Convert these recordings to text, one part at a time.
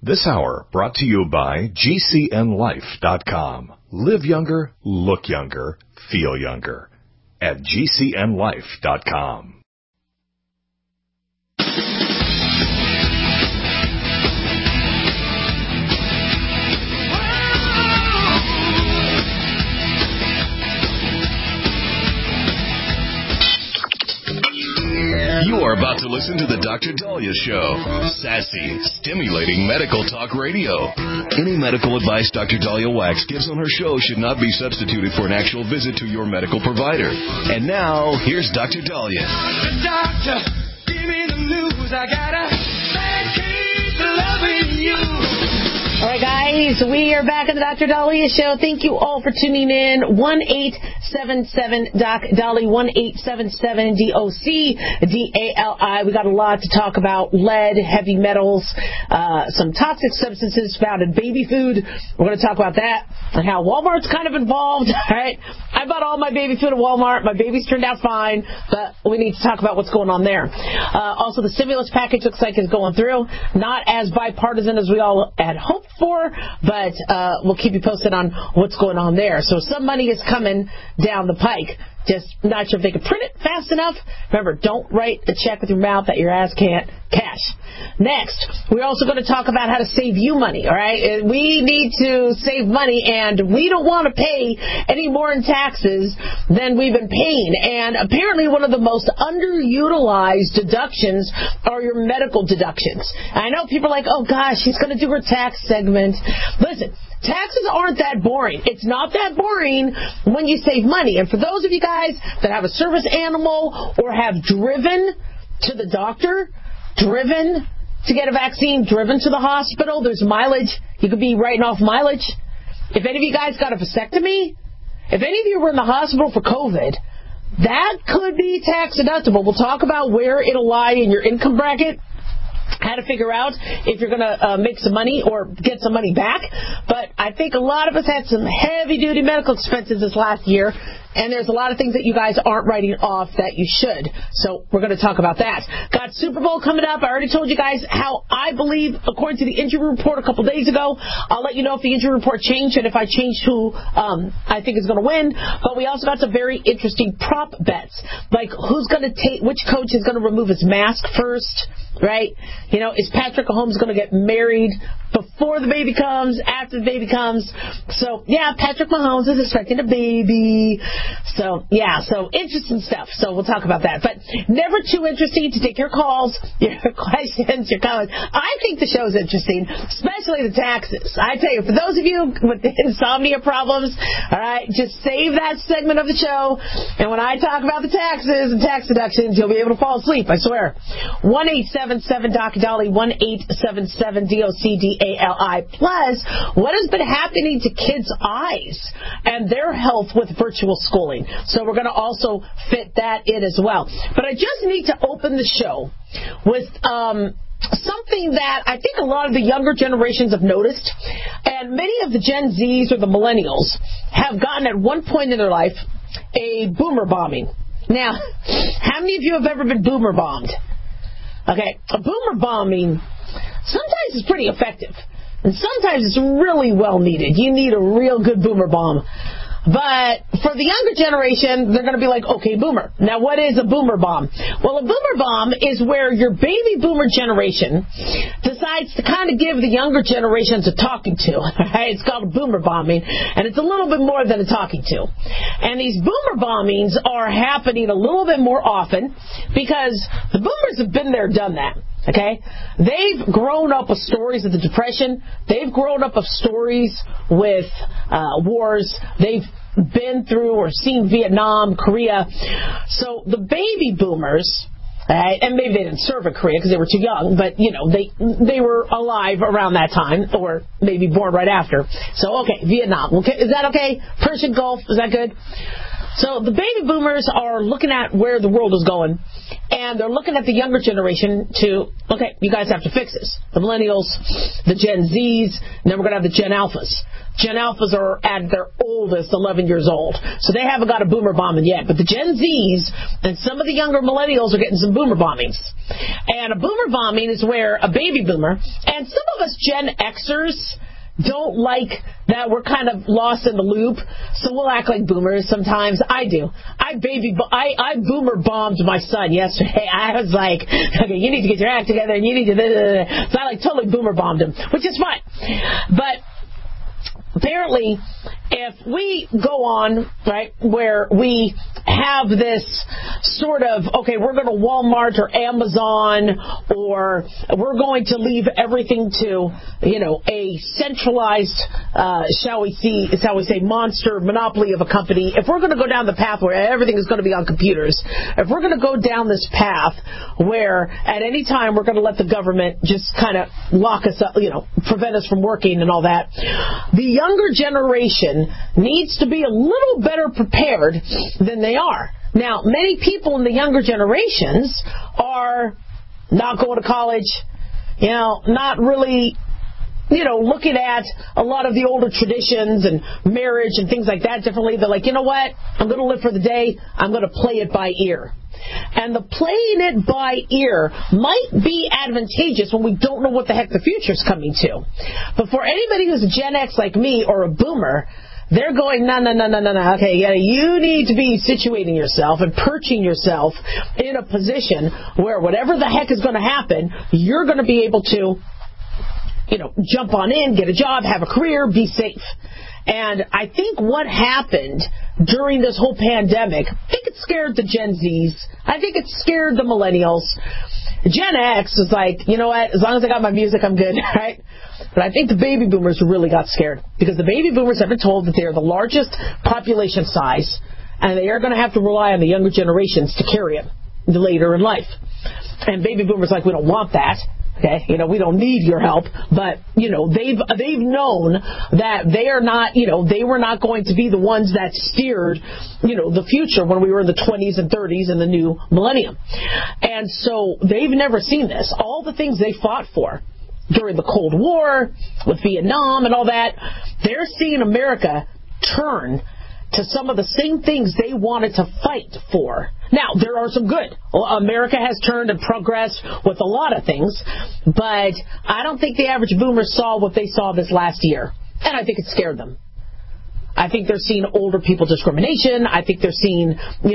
This hour brought to you by GCNLife.com. Live younger, look younger, feel younger at GCNLife.com. You are about to listen to the Dr. Daliah Show. Sassy, stimulating medical talk radio. Any medical advice Dr. Daliah Wax gives on her show should not be substituted for an actual visit to your medical provider. And now, here's Dr. Daliah. Doctor, give me the news. I got a bad case of loving you. All right, guys, we are back on the Dr. Daliah Show. Thank you all for tuning in. 1-877-DOC-DALI, 1-877-DOC-DALI. We got a lot to talk about: lead, heavy metals, some toxic substances found in baby food. We're going to talk about that and how Walmart's kind of involved. All right, I bought all my baby food at Walmart. My babies turned out fine, but we need to talk about what's going on there. Also, the stimulus package looks like it's going through. Not as bipartisan as we all had hoped for, but we'll keep you posted on what's going on there. So some money is coming down the pike. Just not sure if they can print it fast enough. Remember, don't write a check with your mouth that your ass can't cash. Next, we're also going to talk about how to save you money, all right? We need to save money, and we don't want to pay any more in taxes than we've been paying. And apparently one of the most underutilized deductions are your medical deductions. I know people are like, oh, gosh, she's going to do her tax segment. Listen, taxes aren't that boring. It's not that boring when you save money. And for those of you guys that have a service animal or have driven to the doctor, driven to get a vaccine, driven to the hospital, there's mileage. You could be writing off mileage. If any of you guys got a vasectomy, if any of you were in the hospital for COVID, that could be tax deductible. We'll talk about where it'll lie in your income bracket, how to figure out if you're going to make some money or get some money back. But I think a lot of us had some heavy-duty medical expenses this last year, and there's a lot of things that you guys aren't writing off that you should. So we're going to talk about that. Got Super Bowl coming up. I already told you guys how I believe, according to the injury report a couple days ago. I'll let you know if the injury report changed and if I changed who I think is going to win. But we also got some very interesting prop bets, like who's going to take, which coach is going to remove his mask first, right? You know, is Patrick Mahomes going to get married before the baby comes, after the baby comes? So, yeah, Patrick Mahomes is expecting a baby. So, yeah, so interesting stuff. So we'll talk about that. But never too interesting to take your calls, your questions, your comments. I think the show's interesting, especially the taxes. I tell you, for those of you with the insomnia problems, all right, just save that segment of the show. And when I talk about the taxes and tax deductions, you'll be able to fall asleep, I swear. 1-877-DOC-DALI, 1-877-DOC-DALI. Plus, what has been happening to kids' eyes and their health with virtual schooling? So we're going to also fit that in as well. But I just need to open the show with something that I think a lot of the younger generations have noticed, and many of the Gen Zs or the millennials have gotten at one point in their life a boomer bombing. Now, how many of you have ever been boomer bombed? Okay, a boomer bombing sometimes is pretty effective, and sometimes it's really well needed. You need a real good boomer bomb. But for the younger generation, they're going to be like, okay, boomer. Now, what is a boomer bomb? Well, a boomer bomb is where your baby boomer generation decides to kind of give the younger generations a talking to. Right? It's called a boomer bombing, and it's a little bit more than a talking to. And these boomer bombings are happening a little bit more often because the boomers have been there, done that. Okay? They've grown up with stories of the Depression. They've grown up with stories with wars. They've been through or seen Vietnam, Korea. So the baby boomers, and maybe they didn't serve in Korea because they were too young, but, you know, they were alive around that time or maybe born right after. So, okay, Vietnam. Okay, is that okay? Persian Gulf, is that good? So the baby boomers are looking at where the world is going, And they're looking at the younger generation to, okay, you guys have to fix this. The millennials, the Gen Zs, and then we're going to have the Gen Alphas. Gen Alphas are at their oldest, 11 years old. So they haven't got a boomer bombing yet. But the Gen Zs and some of the younger millennials are getting some boomer bombings. And a boomer bombing is where a baby boomer, and some of us Gen Xers don't like that we're kind of lost in the loop, so we'll act like boomers sometimes. I do. I boomer bombed my son yesterday. I was like, okay, you need to get your act together, and you need to... So I totally boomer bombed him, which is fine. But apparently, if we go on, right, where we have this sort of, okay, we're going to Walmart or Amazon, or we're going to leave everything to, a centralized, shall we say, monster monopoly of a company. If we're going to go down the path where everything is going to be on computers, if we're going to go down this path where at any time we're going to let the government just kind of lock us up, prevent us from working and all that, the younger generation needs to be a little better prepared than they are. Now, many people in the younger generations are not going to college, not really, looking at a lot of the older traditions and marriage and things like that differently. They're like, you know what? I'm going to live for the day. I'm going to play it by ear. And the playing it by ear might be advantageous when we don't know what the heck the future's coming to. But for anybody who's a Gen X like me or a boomer, they're going, no. Okay, you need to be situating yourself and perching yourself in a position where whatever the heck is going to happen, you're going to be able to, jump on in, get a job, have a career, be safe. And I think what happened during this whole pandemic, I think it scared the Gen Zs. I think it scared the millennials. Gen X is like, you know what, as long as I got my music, I'm good, right? But I think the baby boomers really got scared because the baby boomers have been told that they are the largest population size and they are going to have to rely on the younger generations to carry it later in life. And baby boomers like, we don't want that. Okay, we don't need your help, but they've known that they are not, they were not going to be the ones that steered, the future when we were in the 20s and 30s in the new millennium. And so they've never seen this. All the things they fought for during the Cold War with Vietnam and all that, they're seeing America turn to some of the same things they wanted to fight for. Now, there are some good. America has turned and progressed with a lot of things, but I don't think the average boomer saw what they saw this last year, and I think it scared them. I think they're seeing older people discrimination. I think they're seeing,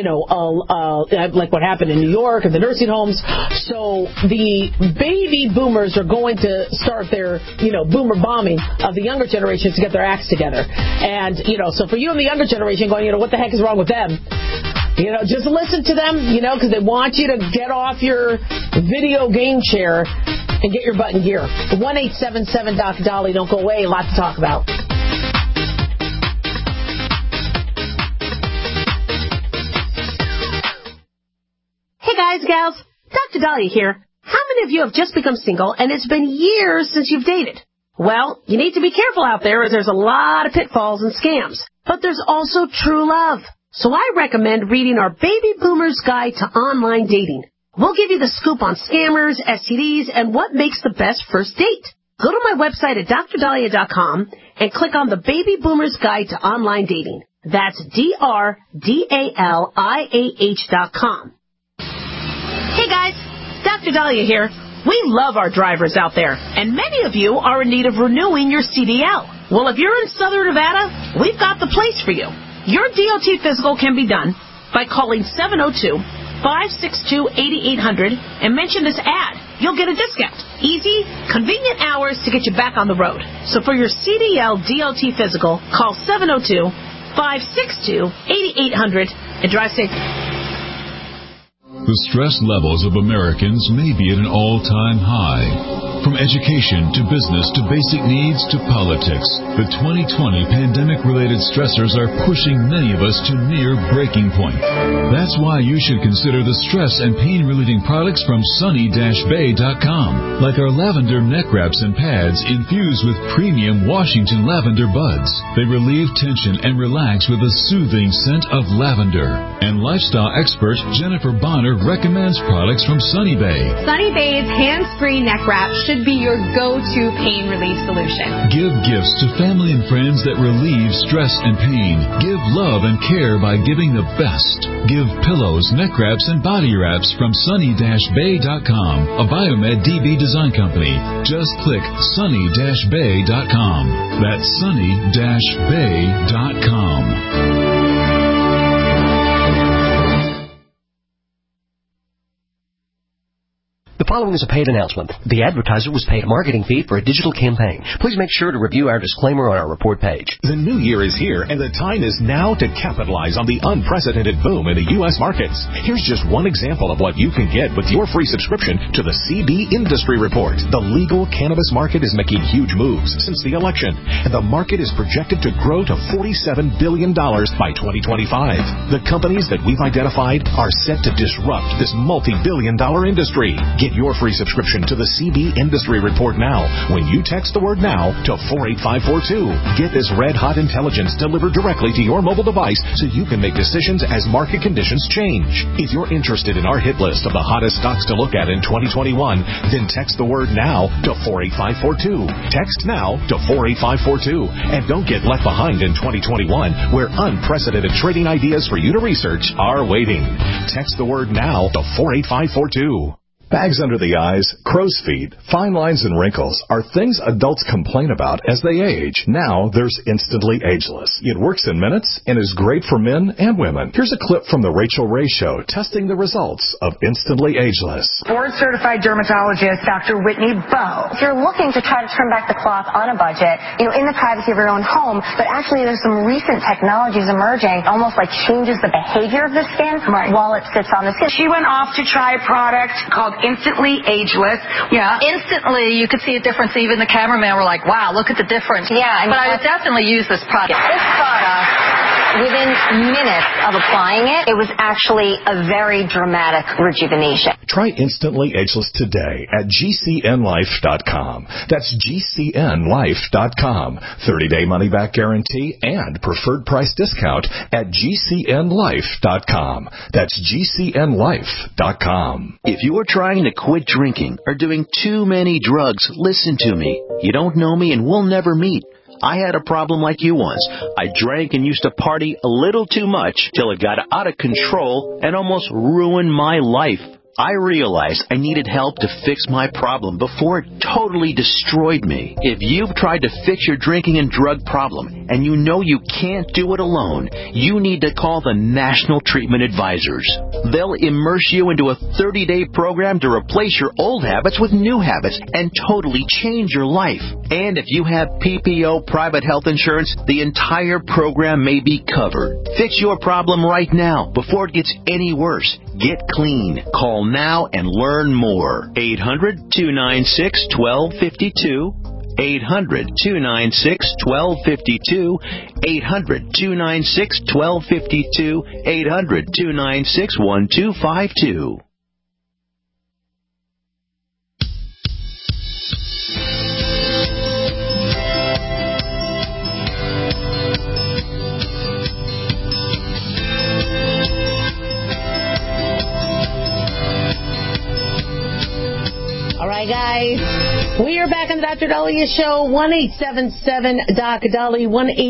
like what happened in New York and the nursing homes. So the baby boomers are going to start their, boomer bombing of the younger generations to get their acts together. And, so for you in the younger generation going, what the heck is wrong with them? Just listen to them, because they want you to get off your video game chair and get your butt in gear. 1-877-Dr. Don't go away. A lot to talk about. Hey guys, gals, Dr. Dahlia here. How many of you have just become single and it's been years since you've dated? Well, you need to be careful out there as there's a lot of pitfalls and scams. But there's also true love. So I recommend reading our Baby Boomer's Guide to Online Dating. We'll give you the scoop on scammers, STDs, and what makes the best first date. Go to my website at drdahlia.com and click on the Baby Boomer's Guide to Online Dating. That's DRDALIAH.com. Hey guys, Dr. Dahlia here. We love our drivers out there, and many of you are in need of renewing your CDL. Well, if you're in Southern Nevada, we've got the place for you. Your DOT physical can be done by calling 702-562-8800 and mention this ad. You'll get a discount. Easy, convenient hours to get you back on the road. So for your CDL DOT physical, call 702-562-8800 and drive safe. The stress levels of Americans may be at an all-time high. From education to business to basic needs to politics, the 2020 pandemic-related stressors are pushing many of us to near breaking point. That's why you should consider the stress and pain-relieving products from sunny-bay.com, like our lavender neck wraps and pads infused with premium Washington lavender buds. They relieve tension and relax with a soothing scent of lavender. And lifestyle expert Jennifer Bonner recommends products from Sunny Bay. Sunny Bay's hands-free neck wrap should be your go-to pain relief solution. Give gifts to family and friends that relieve stress and pain. Give love and care by giving the best. Give pillows, neck wraps, and body wraps from sunny-bay.com, a Biomed DB design company. Just click sunny-bay.com. That's sunny-bay.com. The following is a paid announcement. The advertiser was paid a marketing fee for a digital campaign. Please make sure to review our disclaimer on our report page. The new year is here, and the time is now to capitalize on the unprecedented boom in the U.S. markets. Here's just one example of what you can get with your free subscription to the CB Industry Report. The legal cannabis market is making huge moves since the election, and the market is projected to grow to $47 billion by 2025. The companies that we've identified are set to disrupt this multi-billion-dollar industry. Get your free subscription to the CB Industry Report now when you text the word NOW to 48542. Get this red-hot intelligence delivered directly to your mobile device so you can make decisions as market conditions change. If you're interested in our hit list of the hottest stocks to look at in 2021, then text the word NOW to 48542. Text NOW to 48542. And don't get left behind in 2021 where unprecedented trading ideas for you to research are waiting. Text the word NOW to 48542. Bags under the eyes, crow's feet, fine lines, and wrinkles are things adults complain about as they age. Now there's Instantly Ageless. It works in minutes and is great for men and women. Here's a clip from The Rachel Ray Show testing the results of Instantly Ageless. Board-certified dermatologist Dr. Whitney Bowe. If you're looking to try to turn back the clock on a budget, in the privacy of your own home, but actually there's some recent technologies emerging, almost like changes the behavior of the skin while it sits on the skin. She went off to try a product called Instantly Ageless. Yeah. Instantly, you could see a difference. Even the cameraman were like, wow, look at the difference. Yeah. But I would definitely use this product. This product, within minutes of applying it, it was actually a very dramatic rejuvenation. Try Instantly Ageless today at GCNlife.com. That's GCNlife.com. 30-day money-back guarantee and preferred price discount at GCNlife.com. That's GCNlife.com. If you're trying to quit drinking or doing too many drugs, listen to me. You don't know me and we'll never meet. I had a problem like you once. I drank and used to party a little too much till it got out of control and almost ruined my life. I realized I needed help to fix my problem before it totally destroyed me. If you've tried to fix your drinking and drug problem and you know you can't do it alone, you need to call the National Treatment Advisors. They'll immerse you into a 30-day program to replace your old habits with new habits and totally change your life. And if you have PPO private health insurance, the entire program may be covered. Fix your problem right now before it gets any worse. Get clean. Call now and learn more. 800-296-1252. 800-296-1252. 800-296-1252. 800-296-1252. All right, guys. We are back on the Dr. Dahlia Show. 1-877-DOC-DALI,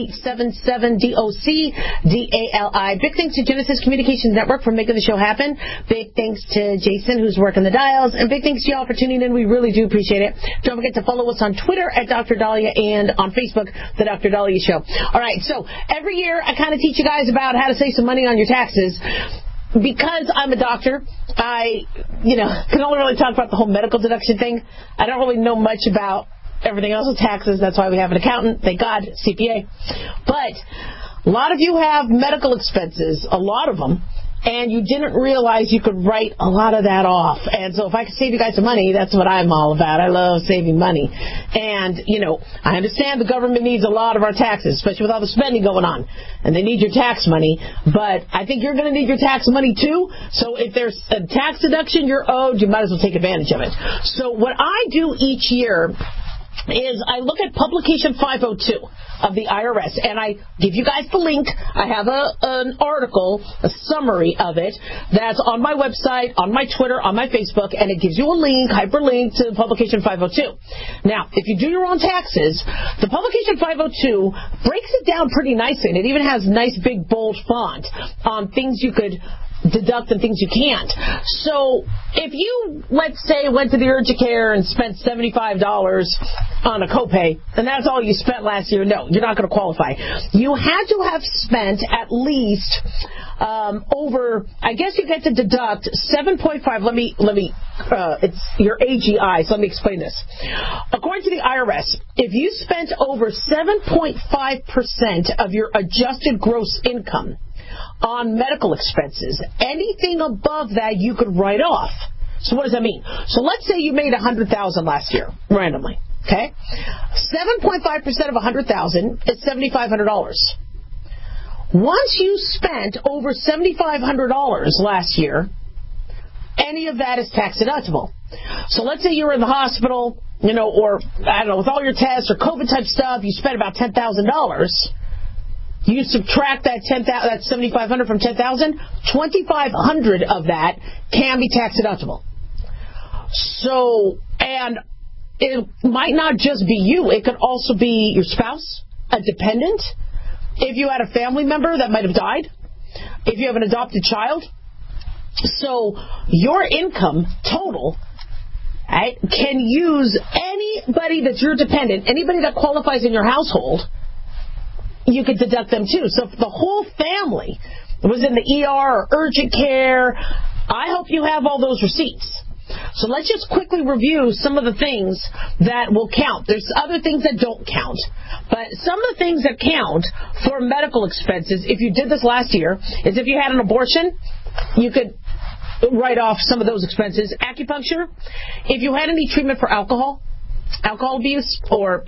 1-877-DOC-DALI. Big thanks to Genesis Communications Network for making the show happen. Big thanks to Jason, who's working the dials. And big thanks to y'all for tuning in. We really do appreciate it. Don't forget to follow us on Twitter at Dr. Dahlia and on Facebook, The Dr. Dahlia Show. All right, so every year I kind of teach you guys about how to save some money on your taxes. Because I'm a doctor, I, can only really talk about the whole medical deduction thing. I don't really know much about everything else with taxes. That's why we have an accountant. Thank God, CPA. But a lot of you have medical expenses, a lot of them, and you didn't realize you could write a lot of that off. And so if I could save you guys some money, that's what I'm all about. I love saving money. And, I understand the government needs a lot of our taxes, especially with all the spending going on. And they need your tax money. But I think you're going to need your tax money, too. So if there's a tax deduction you're owed, you might as well take advantage of it. So what I do each year is I look at Publication 502 of the IRS, and I give you guys the link. I have an article, a summary of it, that's on my website, on my Twitter, on my Facebook, and it gives you a link, hyperlink to Publication 502. Now, if you do your own taxes, the Publication 502 breaks it down pretty nicely, and it even has nice big bold font on things you could deduct and things you can't. So if you, let's say, went to the urgent care and spent $75 on a copay, and that's all you spent last year, no, you're not going to qualify. You had to have spent at least over, I guess you get to deduct 7.5. Let me. It's your AGI, so let me explain this. According to the IRS, if you spent over 7.5% of your adjusted gross income on medical expenses, anything above that you could write off. So what does that mean? So let's say you made $100,000 last year, randomly. Okay, 7.5% of $100,000 is $7,500. Once you spent over $7,500 last year, any of that is tax deductible. So let's say you were in the hospital, or I don't know, with all your tests or COVID type stuff, you spent about $10,000. You subtract that $7,500 from $10,000, $2,500 of that can be tax deductible. So, and it might not just be you; it could also be your spouse, a dependent, if you had a family member that might have died, if you have an adopted child. So your income total, right, can use anybody that's your dependent, anybody that qualifies in your household. You could deduct them too. So if the whole family was in the ER or urgent care, I hope you have all those receipts. So let's just quickly review some of the things that will count. There's other things that don't count. But some of the things that count for medical expenses, if you did this last year, is if you had an abortion, you could write off some of those expenses. Acupuncture, if you had any treatment for alcohol abuse, or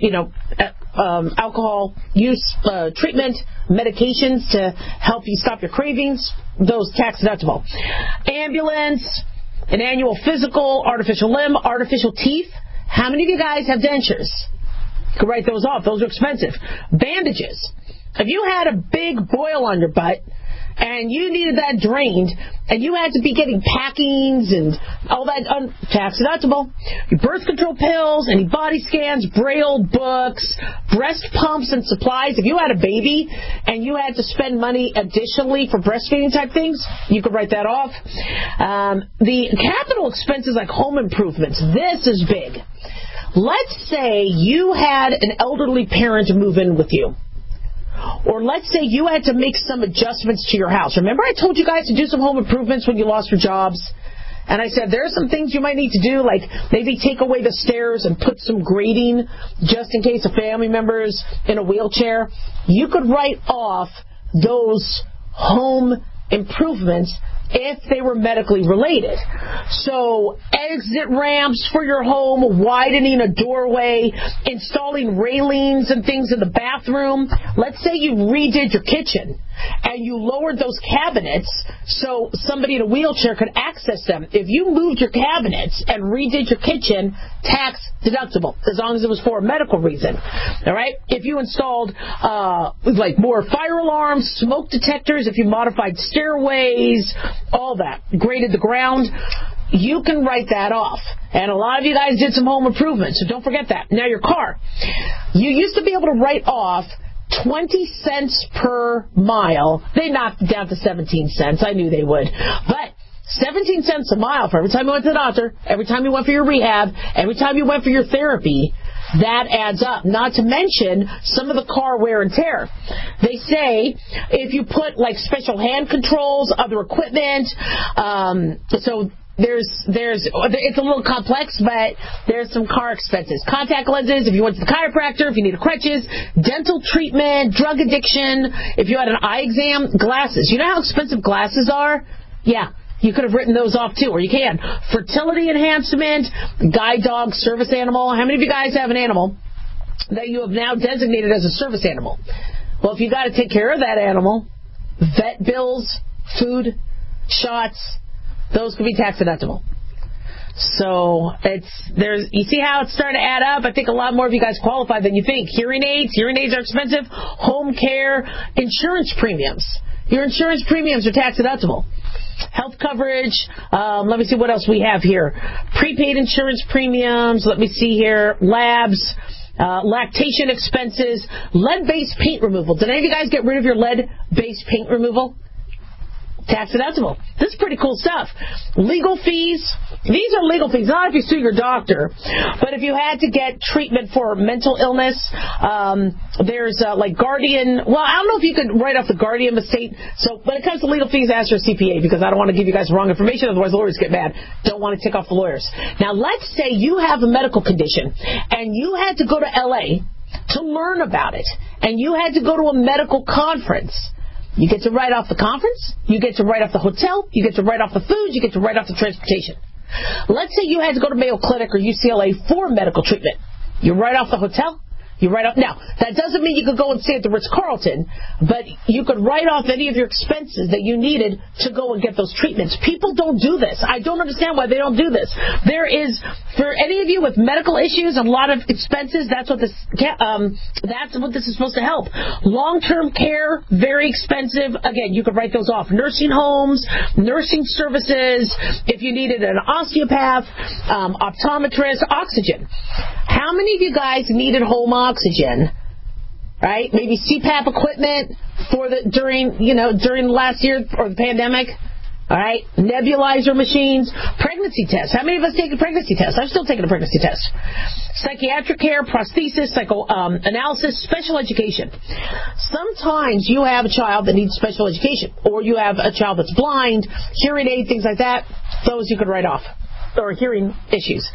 alcohol use treatment, medications to help you stop your cravings, those tax deductible. Ambulance, an annual physical, artificial limb, artificial teeth. How many of you guys have dentures? You can write those off. Those are expensive. Bandages. If you had a big boil on your butt and you needed that drained, and you had to be getting packings and all that, tax deductible. Your birth control pills, any body scans, Braille books, breast pumps and supplies. If you had a baby and you had to spend money additionally for breastfeeding type things, you could write that off. The capital expenses like home improvements, this is big. Let's say you had an elderly parent move in with you. Or let's say you had to make some adjustments to your house. Remember I told you guys to do some home improvements when you lost your jobs? And I said there are some things you might need to do, like maybe take away the stairs and put some grading just in case a family member's in a wheelchair. You could write off those home improvements if they were medically related. So exit ramps for your home, widening a doorway, installing railings and things in the bathroom. Let's say you redid your kitchen and you lowered those cabinets so somebody in a wheelchair could access them. If you moved your cabinets and redid your kitchen, tax deductible, as long as it was for a medical reason. All right? If you installed like more fire alarms, smoke detectors, if you modified stairways, all that, graded the ground, you can write that off. And a lot of you guys did some home improvements, so don't forget that. Now your car. You used to be able to write off 20 cents per mile. They knocked it down to 17 cents. I knew they would. But 17 cents a mile for every time you went to the doctor, every time you went for your rehab, every time you went for your therapy, that adds up. Not to mention some of the car wear and tear. They say if you put like special hand controls, other equipment, so it's a little complex, but there's some car expenses. Contact lenses, if you went to the chiropractor, if you needed crutches, dental treatment, drug addiction, if you had an eye exam, glasses. You know how expensive glasses are? Yeah. You could have written those off too, or you can. Fertility enhancement, guide dog, service animal. How many of you guys have an animal that you have now designated as a service animal? Well, if you got to take care of that animal, vet bills, food, shots, those could be tax deductible. So you see how it's starting to add up? I think a lot more of you guys qualify than you think. Hearing aids are expensive. Home care, insurance premiums. Your insurance premiums are tax deductible. Health coverage. Let me see what else we have here. Prepaid insurance premiums. Let me see here. Labs. Lactation expenses. Lead-based paint removal. Did any of you guys get rid of your lead-based paint removal? Tax deductible. This is pretty cool stuff. Legal fees. These are legal fees, not if you sue your doctor, but if you had to get treatment for mental illness, there's like Guardian. Well, I don't know if you could write off the Guardian estate. So when it comes to legal fees, ask your CPA, because I don't want to give you guys wrong information. Otherwise, lawyers get mad. Don't want to tick off the lawyers. Now, let's say you have a medical condition and you had to go to LA to learn about it, and you had to go to a medical conference. You get to write off the conference, you get to write off the hotel, you get to write off the food, you get to write off the transportation. Let's say you had to go to Mayo Clinic or UCLA for medical treatment. You write off the hotel, you write off. Now, that doesn't mean you could go and stay at the Ritz-Carlton, but you could write off any of your expenses that you needed to go and get those treatments. People don't do this. I don't understand why they don't do this. There is, for any of you with medical issues, a lot of expenses. That's what this is supposed to help. Long-term care, very expensive. Again, you could write those off. Nursing homes, nursing services. If you needed an osteopath, optometrist, oxygen. How many of you guys needed home oxygen, right? Maybe CPAP equipment during last year or the pandemic, all right? Nebulizer machines, pregnancy tests. How many of us take a pregnancy test? I'm still taking a pregnancy test. Psychiatric care, prosthesis, psychoanalysis, special education. Sometimes you have a child that needs special education, or you have a child that's blind, hearing aid, things like that. Those you could write off. Or hearing issues.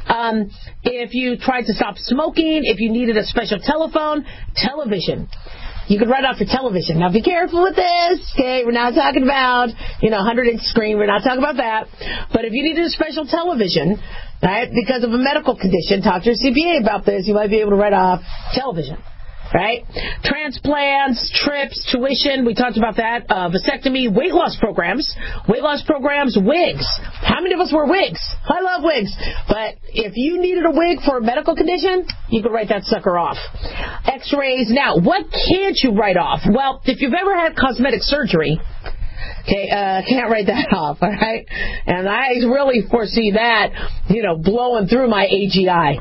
If you tried to stop smoking, if you needed a special television, you could write off your television. Now be careful with this, okay? We're not talking about, 100-inch screen. We're not talking about that. But if you needed a special television, right, because of a medical condition, talk to your CPA about this. You might be able to write off television. Right? Transplants, trips, tuition, we talked about that. Vasectomy, weight loss programs, wigs. How many of us wear wigs? I love wigs. But if you needed a wig for a medical condition, you could write that sucker off. X-rays. Now, what can't you write off? Well, if you've ever had cosmetic surgery, okay, can't write that off, all right? And I really foresee that, blowing through my AGI.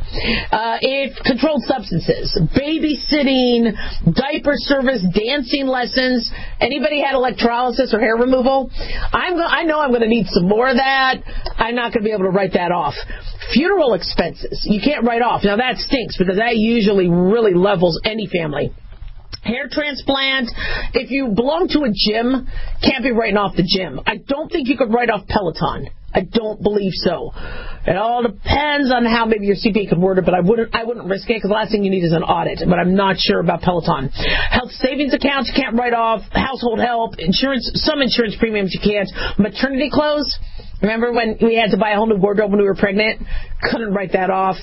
If controlled substances, babysitting, diaper service, dancing lessons, anybody had electrolysis or hair removal? I know I'm going to need some more of that. I'm not going to be able to write that off. Funeral expenses, you can't write off. Now that stinks because that usually really levels any family. Hair transplant, if you belong to a gym, can't be writing off the gym. I don't think you could write off Peloton. I don't believe so. It all depends on how maybe your CPA could word it, but I wouldn't risk it because the last thing you need is an audit, but I'm not sure about Peloton. Health savings accounts you can't write off. Household help, insurance, some insurance premiums you can't. Maternity clothes. Remember when we had to buy a whole new wardrobe when we were pregnant? Couldn't write that off.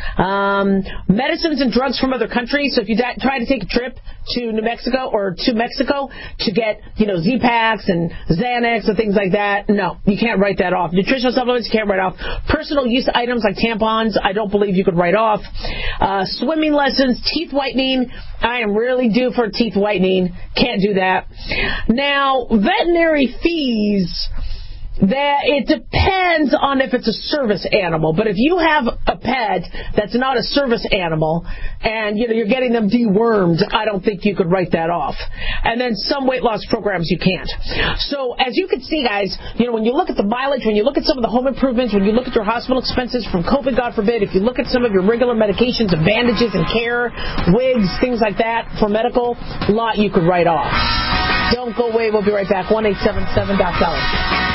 Medicines and drugs from other countries. So if you try to take a trip to New Mexico or to Mexico to get, Z-Paks and Xanax and things like that, no, you can't write that off. Nutritional supplements, you can't write off. Personal use items like tampons, I don't believe you could write off. Swimming lessons, teeth whitening. I am really due for teeth whitening. Can't do that. Now, veterinary fees, that it depends on if it's a service animal. But if you have a pet that's not a service animal and you're getting them dewormed, I don't think you could write that off. And then some weight loss programs you can't. So as you can see, guys, when you look at the mileage, when you look at some of the home improvements, when you look at your hospital expenses from COVID, God forbid, if you look at some of your regular medications and bandages and care, wigs, things like that for medical, a lot you could write off. Don't go away. We'll be right back. 1-877-DOC-SELLER.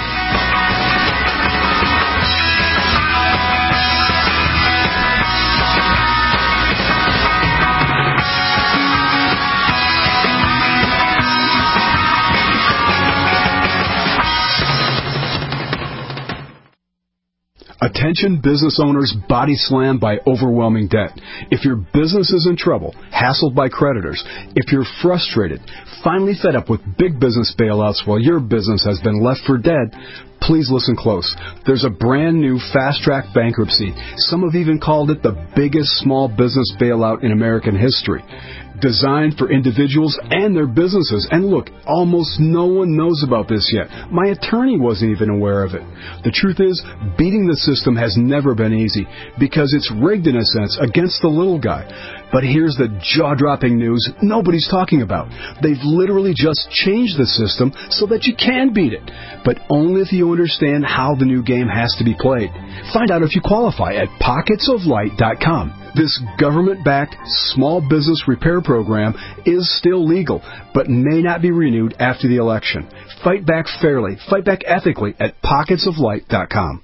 A Attention business owners body slammed by overwhelming debt. If your business is in trouble, hassled by creditors, if you're frustrated, finally fed up with big business bailouts while your business has been left for dead, please listen close. There's a brand new fast-track bankruptcy. Some have even called it the biggest small business bailout in American history. Designed for individuals and their businesses. And look, almost no one knows about this yet. My attorney wasn't even aware of it. The truth is, beating the system has never been easy because it's rigged in a sense against the little guy. But here's the jaw-dropping news nobody's talking about. They've literally just changed the system so that you can beat it, but only if you understand how the new game has to be played. Find out if you qualify at pocketsoflight.com. This government-backed small business repair program is still legal, but may not be renewed after the election. Fight back fairly, fight back ethically at pocketsoflight.com.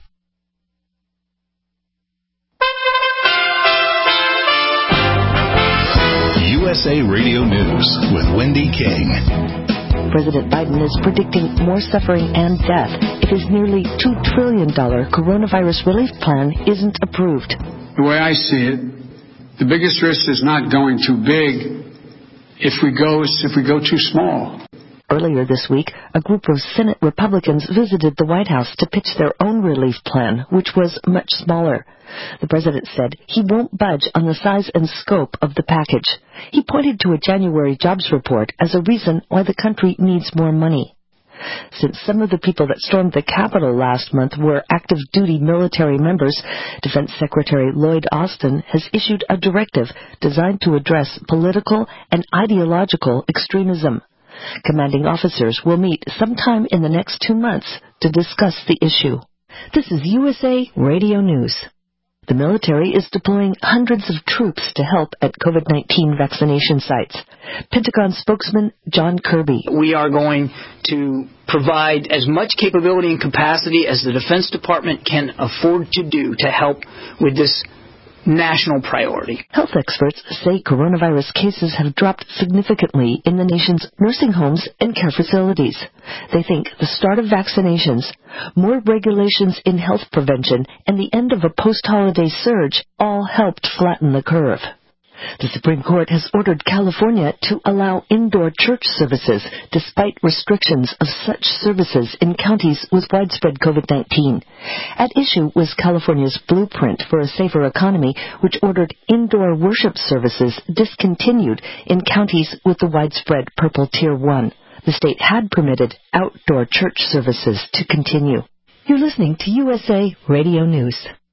USA Radio News with Wendy King. President Biden is predicting more suffering and death if his nearly $2 trillion coronavirus relief plan isn't approved. The way I see it, the biggest risk is not going too big if we go too small. Earlier this week, a group of Senate Republicans visited the White House to pitch their own relief plan, which was much smaller. The president said he won't budge on the size and scope of the package. He pointed to a January jobs report as a reason why the country needs more money. Since some of the people that stormed the Capitol last month were active-duty military members, Defense Secretary Lloyd Austin has issued a directive designed to address political and ideological extremism. Commanding officers will meet sometime in the next 2 months to discuss the issue. This is USA Radio News. The military is deploying hundreds of troops to help at COVID-19 vaccination sites. Pentagon spokesman John Kirby. We are going to provide as much capability and capacity as the Defense Department can afford to do to help with this national priority. Health experts say coronavirus cases have dropped significantly in the nation's nursing homes and care facilities. They think the start of vaccinations, more regulations in health prevention, and the end of a post-holiday surge all helped flatten the curve. The Supreme Court has ordered California to allow indoor church services despite restrictions of such services in counties with widespread COVID-19. At issue was California's Blueprint for a Safer Economy, which ordered indoor worship services discontinued in counties with the widespread Purple Tier 1. The state had permitted outdoor church services to continue. You're listening to USA Radio News.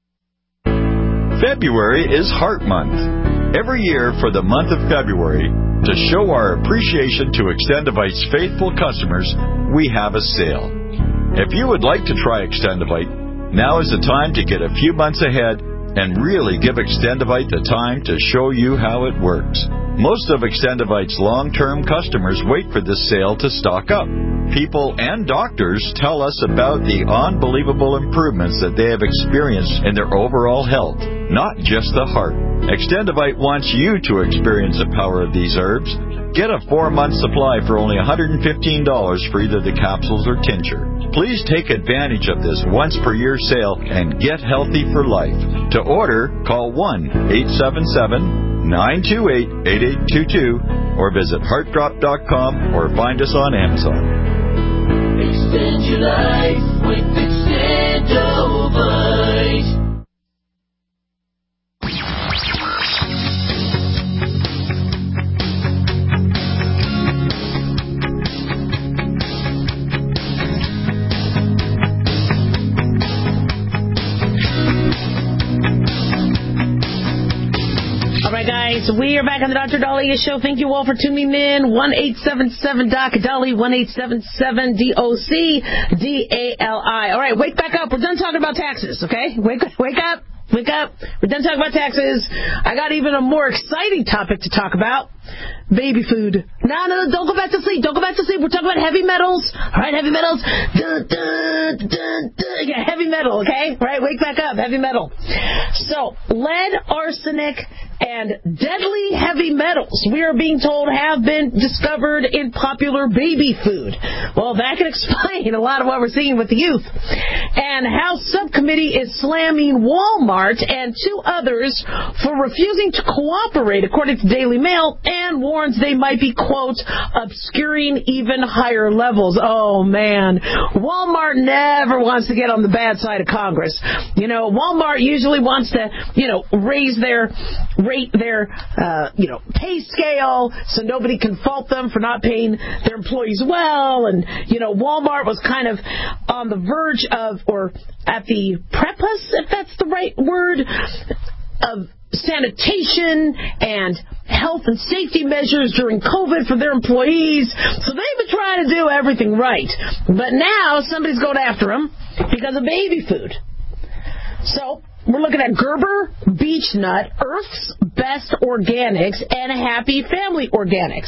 February is Heart Month. Every year for the month of February, to show our appreciation to Extendivite's faithful customers, we have a sale. If you would like to try Extendivite, now is the time to get a few months ahead and really give Extendivite the time to show you how it works. Most of Extendivite's long-term customers wait for this sale to stock up. People and doctors tell us about the unbelievable improvements that they have experienced in their overall health, not just the heart. Extendivite wants you to experience the power of these herbs. Get a 4-month supply for only $115 for either the capsules or tincture. Please take advantage of this once-per-year sale and get healthy for life. To order, call 1-877-928-8822 or visit heartdrop.com or find us on Amazon. Extend your life with Extendovite. Guys, we are back on the Dr. Daliah Show. Thank you all for tuning in. 1-877-DOC-DALI, 1-877-DOC-DALI. All right, wake back up. We're done talking about taxes, okay? Wake up. We're done talking about taxes. I got even a more exciting topic to talk about. Baby food. No, don't go back to sleep. We're talking about heavy metals. All right, heavy metals. Yeah, heavy metal, okay? All right, wake back up. Heavy metal. So, lead, arsenic, And deadly heavy metals, we are being told, have been discovered in popular baby food. Well, that can explain a lot of what we're seeing with the youth. And House Subcommittee is slamming Walmart and 2 others for refusing to cooperate, according to Daily Mail, and warns they might be, quote, obscuring even higher levels. Oh, man. Walmart never wants to get on the bad side of Congress. You know, Walmart usually wants to, raise their pay scale so nobody can fault them for not paying their employees well. And, Walmart was kind of on the verge of, or at the preface, if that's the right word, of sanitation and health and safety measures during COVID for their employees. So they've been trying to do everything right. But now somebody's going after them because of baby food. So we're looking at Gerber, Beech-Nut, Earth's Best Organics, and Happy Family Organics.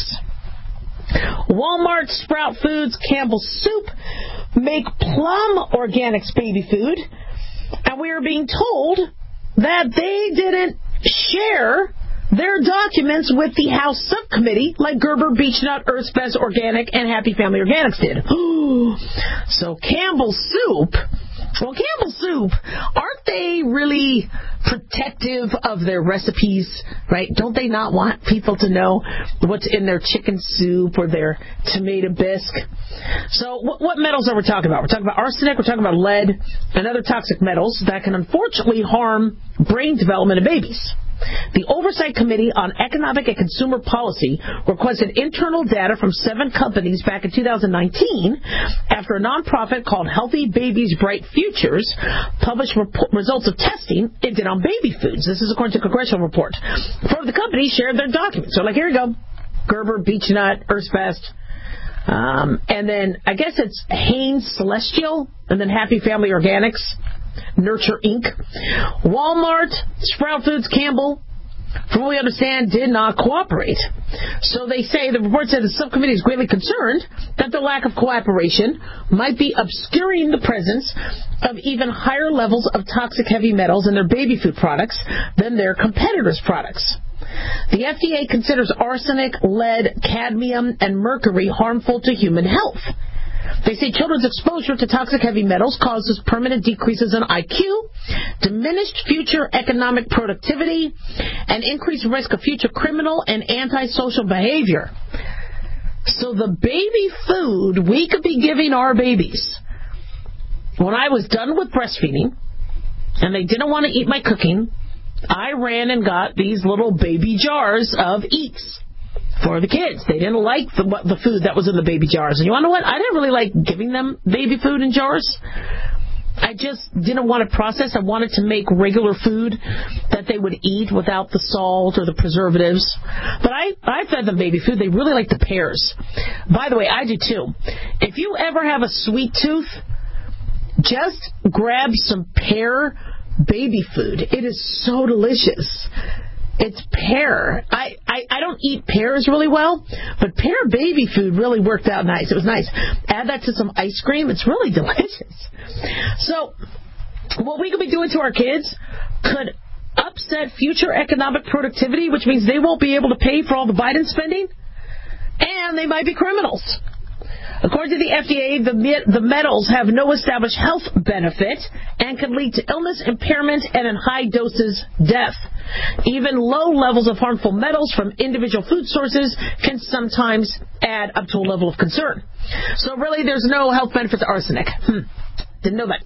Walmart, Sprout Foods, Campbell's Soup make Plum Organics baby food. And we are being told that they didn't share their documents with the House Subcommittee like Gerber, Beech-Nut, Earth's Best Organic, and Happy Family Organics did. So Campbell's Soup... Well, Campbell's Soup, aren't they really protective of their recipes, right? Don't they not want people to know what's in their chicken soup or their tomato bisque? So what metals are we talking about? We're talking about arsenic, we're talking about lead, and other toxic metals that can unfortunately harm brain development in babies. The Oversight Committee on Economic and Consumer Policy requested internal data from 7 companies back in 2019 after a nonprofit called Healthy Babies Bright Futures published results of testing it did on baby foods. This is according to a congressional report. 4 of the companies shared their documents. So, here you go. Gerber, Beech-Nut, Earth's Best. And then, I guess it's Hanes Celestial, and then Happy Family Organics. Nurture Inc. Walmart, Sprout Foods, Campbell, from what we understand, did not cooperate. So they say, the report said the subcommittee is greatly concerned that the lack of cooperation might be obscuring the presence of even higher levels of toxic heavy metals in their baby food products than their competitors' products. The FDA considers arsenic, lead, cadmium, and mercury harmful to human health. They say children's exposure to toxic heavy metals causes permanent decreases in IQ, diminished future economic productivity, and increased risk of future criminal and antisocial behavior. So the baby food we could be giving our babies. When I was done with breastfeeding, and they didn't want to eat my cooking, I ran and got these little baby jars of Eats for the kids. They didn't like the food that was in the baby jars. And you want to know what? I didn't really like giving them baby food in jars. I just didn't want to process. I wanted to make regular food that they would eat without the salt or the preservatives. But I fed them baby food. They really like the pears. By the way, I do too. If you ever have a sweet tooth, just grab some pear baby food. It is so delicious. It's pear. I don't eat pears really well, but pear baby food really worked out nice. It was nice. Add that to some ice cream. It's really delicious. So what we could be doing to our kids could upset future economic productivity, which means they won't be able to pay for all the Biden spending, and they might be criminals. According to the FDA, the metals have no established health benefit and can lead to illness, impairment, and in high doses, death. Even low levels of harmful metals from individual food sources can sometimes add up to a level of concern. So really, there's no health benefit to arsenic. Didn't know that.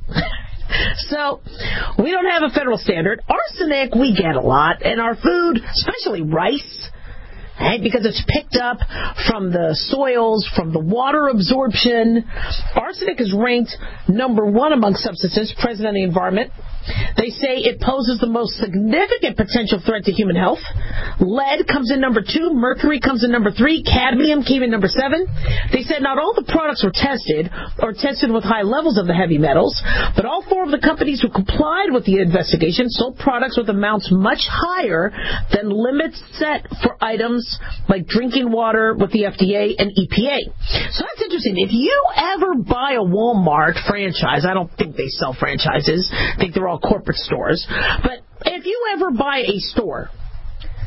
So, we don't have a federal standard. Arsenic, we get a lot in our food, especially rice. Right? Because it's picked up from the soils, from the water absorption. Arsenic is ranked number 1 among substances present in the environment. They say it poses the most significant potential threat to human health. Lead comes in number 2. Mercury comes in number 3. Cadmium came in number 7. They said not all the products were tested or tested with high levels of the heavy metals, but all 4 of the companies who complied with the investigation sold products with amounts much higher than limits set for items like drinking water with the FDA and EPA. So that's interesting. If you ever buy a Walmart franchise, I don't think they sell franchises. I think they're all corporate stores. But if you ever buy a store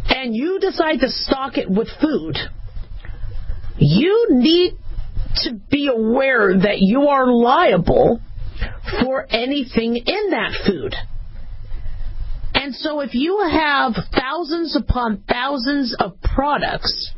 and you decide to stock it with food, you need to be aware that you are liable for anything in that food. And so if you have thousands upon thousands of products,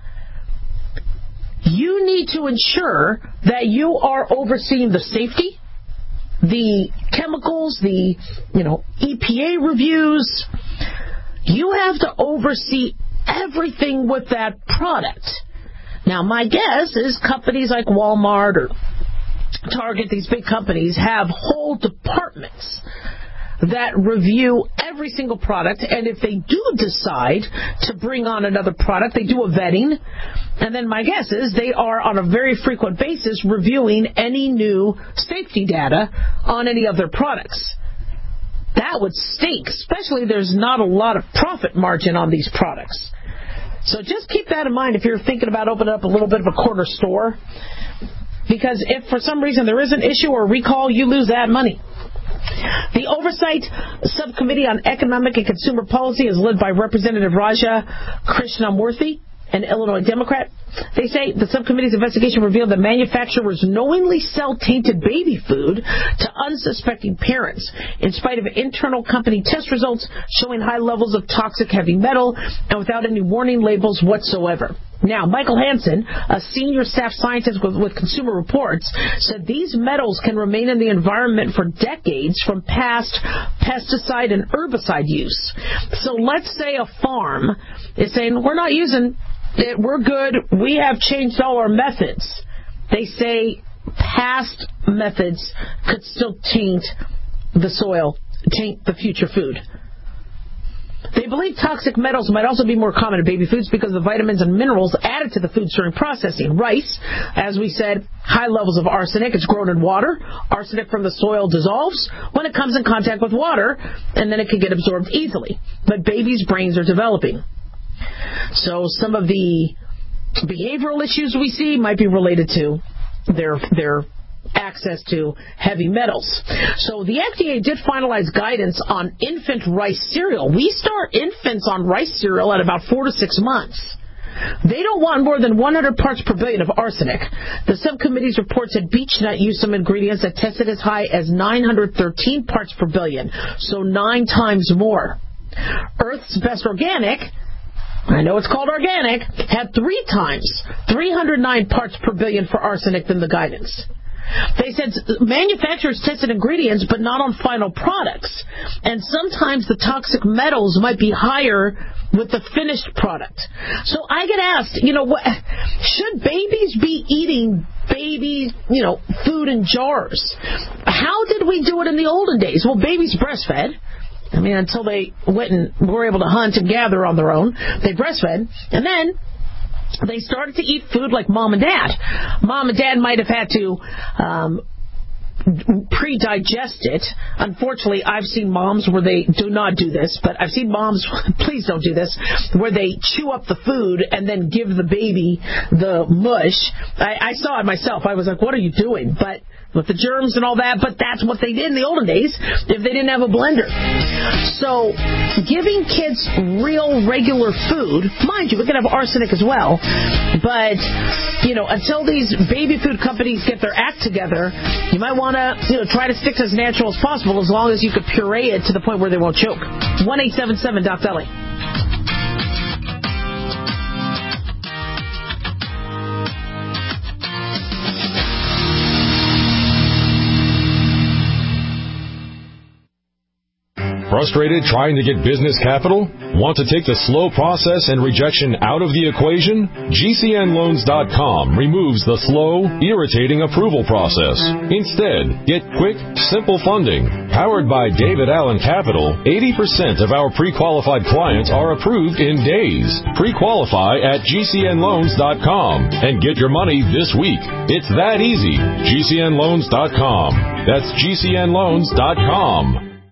you need to ensure that you are overseeing the safety, the chemicals, the EPA reviews. You have to oversee everything with that product. Now, my guess is companies like Walmart or Target, these big companies, have whole departments that review every single product, and if they do decide to bring on another product, they do a vetting, and then my guess is they are on a very frequent basis reviewing any new safety data on any of their products. That would stink, especially there's not a lot of profit margin on these products. So just keep that in mind if you're thinking about opening up a little bit of a corner store, because if for some reason there is an issue or a recall, you lose that money. The Oversight Subcommittee on Economic and Consumer Policy is led by Representative Raja Krishnamurthy, an Illinois Democrat. They say the subcommittee's investigation revealed that manufacturers knowingly sell tainted baby food to unsuspecting parents, in spite of internal company test results showing high levels of toxic heavy metal and without any warning labels whatsoever. Now, Michael Hansen, a senior staff scientist with Consumer Reports, said these metals can remain in the environment for decades from past pesticide and herbicide use. So let's say a farm is saying, we're not using it, we're good, we have changed all our methods. They say past methods could still taint the soil, taint the future food. They believe toxic metals might also be more common in baby foods because of the vitamins and minerals added to the foods during processing. Rice, as we said, high levels of arsenic. It's grown in water. Arsenic from the soil dissolves when it comes in contact with water, and then it can get absorbed easily. But babies' brains are developing. So some of the behavioral issues we see might be related to their access to heavy metals. So the FDA did finalize guidance on infant rice cereal. We start infants on rice cereal at about 4 to 6 months. They don't want more than 100 parts per billion of arsenic. The subcommittee's report said beechnut used some ingredients that tested as high as 913 parts per billion, so 9 times more. Earth's Best Organic, I know it's called organic, had 3 times 309 parts per billion for arsenic than the guidance. They said manufacturers tested ingredients, but not on final products. And sometimes the toxic metals might be higher with the finished product. So I get asked, should babies be eating food in jars? How did we do it in the olden days? Well, babies breastfed. I mean, until they went and were able to hunt and gather on their own, they breastfed. And then they started to eat food like mom and dad. Mom and dad might have had to pre-digest it. Unfortunately, I've seen moms where they do not do this, but I've seen moms, please don't do this, where they chew up the food and then give the baby the mush. I saw it myself. I was like, what are you doing? But with the germs and all that, but that's what they did in the olden days if they didn't have a blender. So giving kids real, regular food, mind you, we can have arsenic as well, but, until these baby food companies get their act together, you might want to, try to stick to as natural as possible, as long as you could puree it to the point where they won't choke. 1-877-DOC-BELLY. Frustrated trying to get business capital? Want to take the slow process and rejection out of the equation? GCNLoans.com removes the slow, irritating approval process. Instead, get quick, simple funding. Powered by David Allen Capital, 80% of our pre-qualified clients are approved in days. Pre-qualify at GCNLoans.com and get your money this week. It's that easy. GCNLoans.com. That's GCNLoans.com.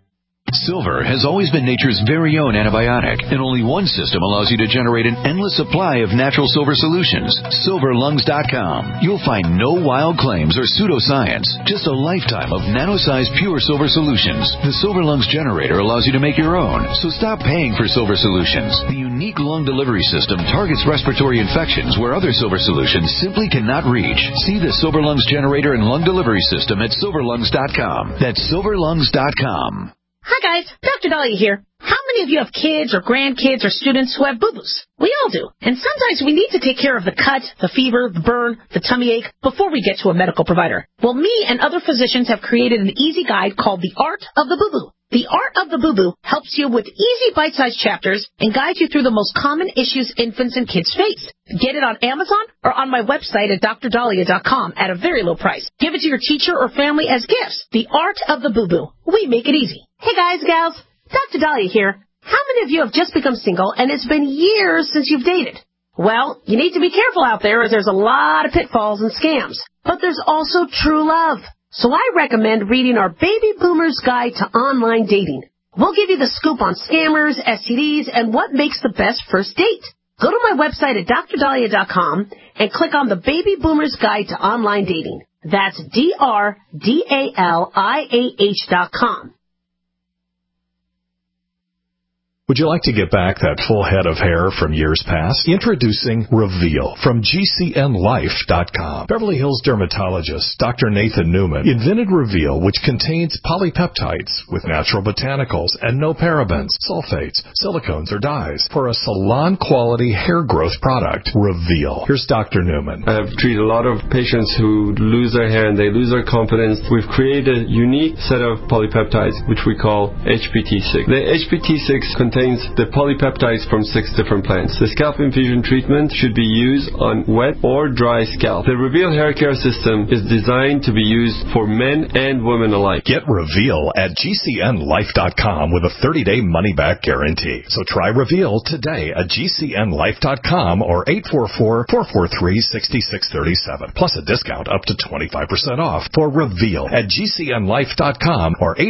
Silver has always been nature's very own antibiotic, and only one system allows you to generate an endless supply of natural silver solutions. SilverLungs.com. You'll find no wild claims or pseudoscience, just a lifetime of nano-sized pure silver solutions. The Silver Lungs generator allows you to make your own, so stop paying for silver solutions. The unique lung delivery system targets respiratory infections where other silver solutions simply cannot reach. See the Silver Lungs generator and lung delivery system at SilverLungs.com. That's SilverLungs.com. Hi guys, Dr. Dahlia here. How many of you have kids or grandkids or students who have boo-boos? We all do. And sometimes we need to take care of the cut, the fever, the burn, the tummy ache before we get to a medical provider. Well, me and other physicians have created an easy guide called The Art of the Boo-Boo. The Art of the Boo-Boo helps you with easy bite-sized chapters and guides you through the most common issues infants and kids face. Get it on Amazon or on my website at drdahlia.com at a very low price. Give it to your teacher or family as gifts. The Art of the Boo-Boo. We make it easy. Hey guys, gals, Dr. Dahlia here. How many of you have just become single and it's been years since you've dated? Well, you need to be careful out there as there's a lot of pitfalls and scams. But there's also true love. So I recommend reading our Baby Boomer's Guide to Online Dating. We'll give you the scoop on scammers, STDs, and what makes the best first date. Go to my website at drdahlia.com and click on the Baby Boomer's Guide to Online Dating. That's DRDALIAH.com. Would you like to get back that full head of hair from years past? Introducing Reveal from GCNLife.com. Beverly Hills dermatologist Dr. Nathan Newman invented Reveal, which contains polypeptides with natural botanicals and no parabens, sulfates, silicones, or dyes for a salon-quality hair growth product. Reveal. Here's Dr. Newman. I have treated a lot of patients who lose their hair and they lose their confidence. We've created a unique set of polypeptides, which we call HPT6. The HPT6 contains the polypeptides from 6 different plants. The scalp infusion treatment should be used on wet or dry scalp. The Reveal hair care system is designed to be used for men and women alike. Get Reveal at GCNLife.com with a 30-day money-back guarantee. So try Reveal today at GCNLife.com or 844-443-6637. Plus a discount up to 25% off for Reveal at GCNLife.com or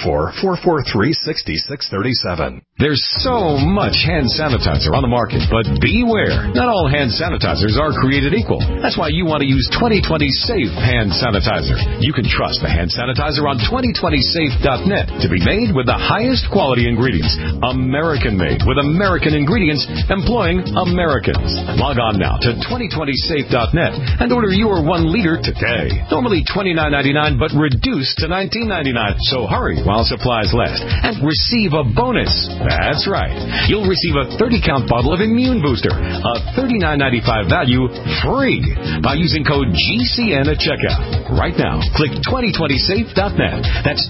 844-443-6637. There's so much hand sanitizer on the market, but beware. Not all hand sanitizers are created equal. That's why you want to use 2020 Safe hand sanitizer. You can trust the hand sanitizer on 2020safe.net to be made with the highest quality ingredients. American-made with American ingredients employing Americans. Log on now to 2020safe.net and order your 1 liter today. Normally $29.99, but reduced to $19.99. So hurry while supplies last and receive a bonus. That's right. You'll receive a 30-count bottle of Immune Booster, a $39.95 value, free by using code GCN at checkout. Right now, click 2020safe.net. That's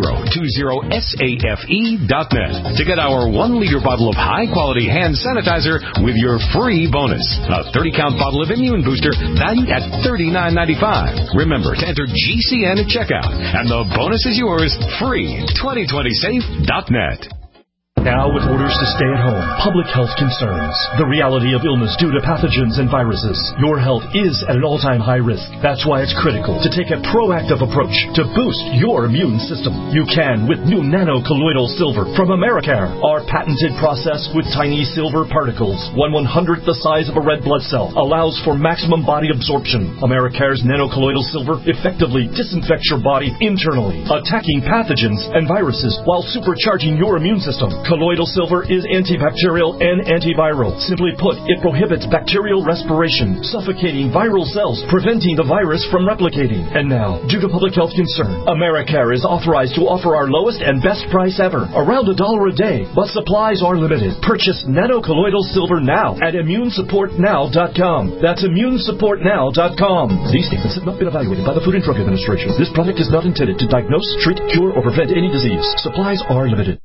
2020safe.net to get our 1-liter bottle of high-quality hand sanitizer with your free bonus. A 30-count bottle of Immune Booster valued at $39.95. Remember to enter GCN at checkout, and the bonus is yours free. 2020safe.net. Now, with orders to stay at home, public health concerns, the reality of illness due to pathogens and viruses, your health is at an all-time high risk. That's why it's critical to take a proactive approach to boost your immune system. You can with new nano-colloidal silver from Americare. Our patented process with tiny silver particles, 1/100th the size of a red blood cell, allows for maximum body absorption. Americare's nano-colloidal silver effectively disinfects your body internally, attacking pathogens and viruses while supercharging your immune system. Colloidal silver is antibacterial and antiviral. Simply put, it prohibits bacterial respiration, suffocating viral cells, preventing the virus from replicating. And now, due to public health concern, Americare is authorized to offer our lowest and best price ever, around $1 a day, but supplies are limited. Purchase nano-colloidal silver now at ImmuneSupportNow.com. That's ImmuneSupportNow.com. These statements have not been evaluated by the Food and Drug Administration. This product is not intended to diagnose, treat, cure, or prevent any disease. Supplies are limited.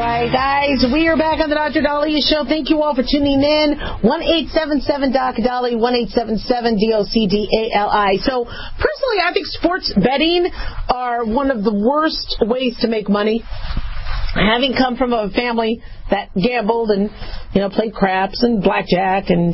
right, guys, we are back on the Dr. Daliah Show. Thank you all for tuning in. 1-877-Dr. 1-877-DOCDALI. So, personally, I think sports betting are one of the worst ways to make money. Having come from a family that gambled and, played craps and blackjack and,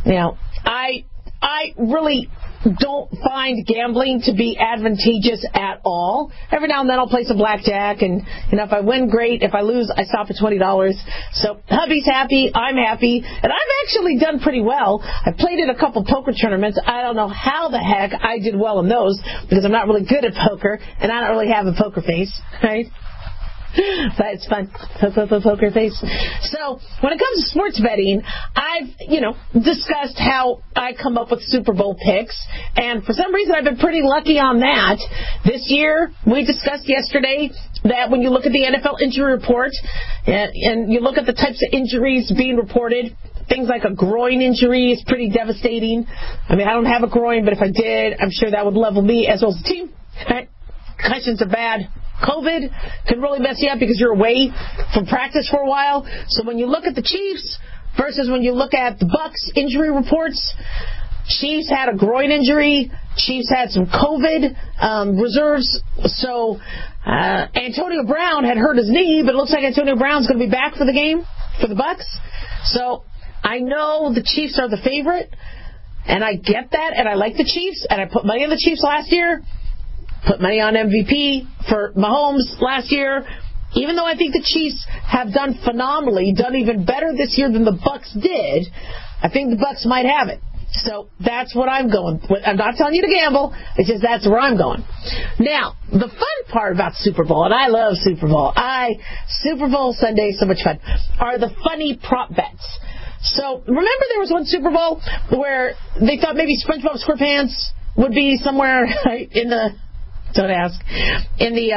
I really don't find gambling to be advantageous at all. Every now and then I'll play some blackjack, and if I win, great. If I lose, I stop at $20. So hubby's happy, I'm happy, and I've actually done pretty well. I played in a couple poker tournaments. I don't know how the heck I did well in those because I'm not really good at poker, and I don't really have a poker face, right? But it's fun. Poker face. So, when it comes to sports betting, I've, discussed how I come up with Super Bowl picks. And for some reason, I've been pretty lucky on that. This year, we discussed yesterday that when you look at the NFL injury report and you look at the types of injuries being reported, things like a groin injury is pretty devastating. I mean, I don't have a groin, but if I did, I'm sure that would level me as well as the team. Right? Concussions are bad. COVID can really mess you up because you're away from practice for a while. So when you look at the Chiefs versus when you look at the Bucs injury reports, Chiefs had a groin injury. Chiefs had some COVID reserves. So Antonio Brown had hurt his knee, but it looks like Antonio Brown's going to be back for the game for the Bucs. So I know the Chiefs are the favorite, and I get that, and I like the Chiefs, and I put money on the Chiefs last year. Put money on MVP for Mahomes last year. Even though I think the Chiefs have done phenomenally, done even better this year than the Bucs did, I think the Bucs might have it. So that's what I'm going with. I'm not telling you to gamble. It's just that's where I'm going. Now, the fun part about Super Bowl, and I love Super Bowl. Super Bowl Sunday is so much fun, are the funny prop bets. So remember there was one Super Bowl where they thought maybe SpongeBob SquarePants would be somewhere in the... Don't ask. In the,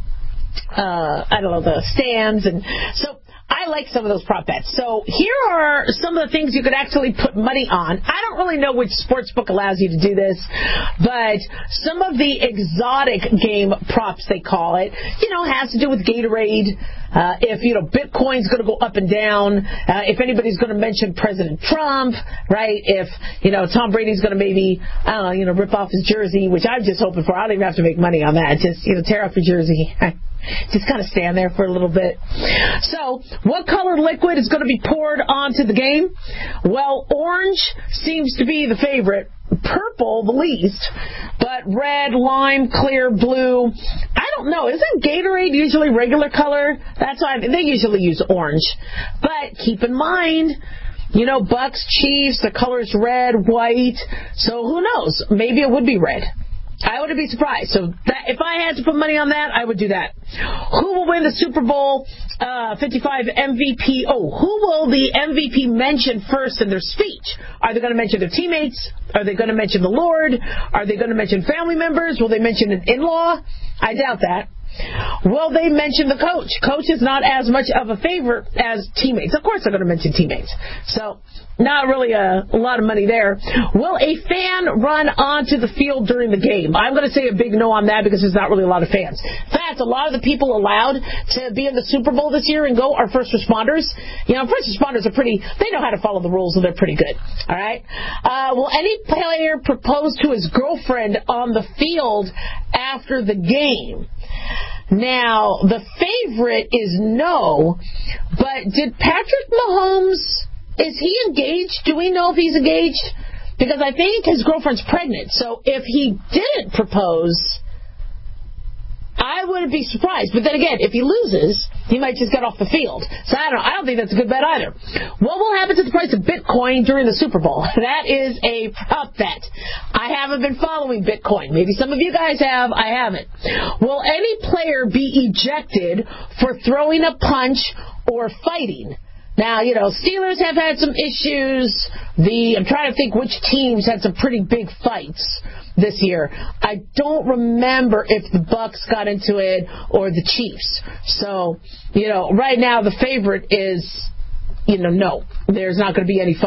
the stands. And so I like some of those prop bets. So here are some of the things you could actually put money on. I don't really know which sports book allows you to do this, but some of the exotic game props, they call it, has to do with Gatorade. If, Bitcoin's going to go up and down, if anybody's going to mention President Trump, right? If, Tom Brady's going to maybe, rip off his jersey, which I'm just hoping for. I don't even have to make money on that. Just, tear off your jersey. Just kind of stand there for a little bit. So, what colored liquid is going to be poured onto the game? Well, orange seems to be the favorite. Purple, the least. But red, lime, clear, blue. I don't know. Isn't Gatorade usually regular color? That's why they usually use orange. But keep in mind, Bucs, Chiefs, the color is red, white. So who knows? Maybe it would be red. I wouldn't be surprised. So if I had to put money on that, I would do that. Who will win the Super Bowl 55 MVP? Who will the MVP mention first in their speech? Are they going to mention their teammates? Are they going to mention the Lord? Are they going to mention family members? Will they mention an in-law? I doubt that. Will they mention the coach? Coach is not as much of a favorite as teammates. Of course they're going to mention teammates. So not really a lot of money there. Will a fan run onto the field during the game? I'm going to say a big no on that because there's not really a lot of fans. In fact, a lot of the people allowed to be in the Super Bowl this year and go are first responders. First responders are they know how to follow the rules, and they're pretty good. All right? Will any player propose to his girlfriend on the field after the game? Now, the favorite is no, but did Patrick Mahomes, is he engaged? Do we know if he's engaged? Because I think his girlfriend's pregnant. So if he didn't propose, I wouldn't be surprised. But then again, if he loses, he might just get off the field. So I don't know. I don't think that's a good bet either. What will happen to the price of Bitcoin during the Super Bowl? That is a prop bet. I haven't been following Bitcoin. Maybe some of you guys have. I haven't. Will any player be ejected for throwing a punch or fighting? Now, Steelers have had some issues. I'm trying to think which teams had some pretty big fights this year. I don't remember if the Bucs got into it or the Chiefs. So, right now the favorite is, no, there's not going to be any fight.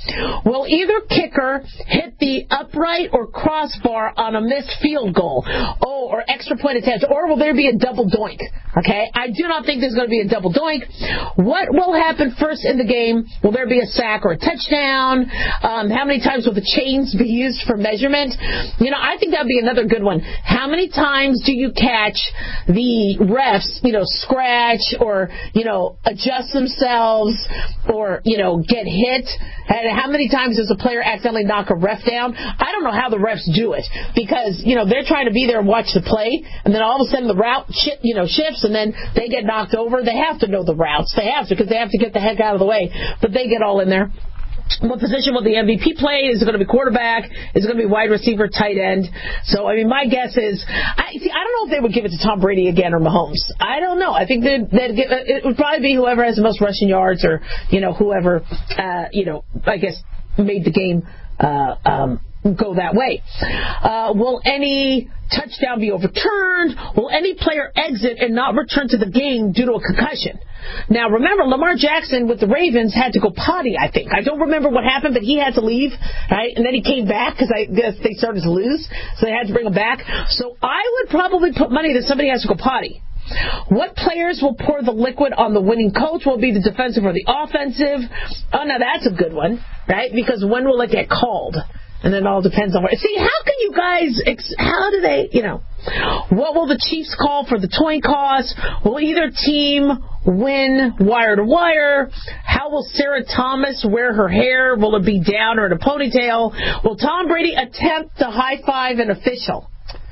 Will either kicker hit the upright or crossbar on a missed field goal? Oh, or extra point attempt, or will there be a double doink? Okay, I do not think there's going to be a double doink. What will happen first in the game? Will there be a sack or a touchdown? How many times will the chains be used for measurement? I think that would be another good one. How many times do you catch the refs, scratch or, adjust themselves or, get hit? And how many times does a player accidentally knock a ref down? I don't know how the refs do it because, they're trying to be there and watch the play, and then all of a sudden the route, shifts, and then they get knocked over. They have to know the routes. They have to because they have to get the heck out of the way. But they get all in there. What position will the MVP play? Is it going to be quarterback? Is it going to be wide receiver, tight end? So, my guess is, I don't know if they would give it to Tom Brady again or Mahomes. I don't know. I think it would probably be whoever has the most rushing yards or, whoever, I guess made the game, go that way. Will any touchdown be overturned? Will any player exit and not return to the game due to a concussion? Now, remember, Lamar Jackson with the Ravens had to go potty, I think. I don't remember what happened, but he had to leave, right? And then he came back because I guess they started to lose, so they had to bring him back. So I would probably put money that somebody has to go potty. What players will pour the liquid on the winning coach? Will it be the defensive or the offensive? Oh, now that's a good one, right? Because when will it get called? And then it all depends on where. See, how can you guys, how do they, what will the Chiefs call for the coin toss? Will either team win wire to wire? How will Sarah Thomas wear her hair? Will it be down or in a ponytail? Will Tom Brady attempt to high five an official?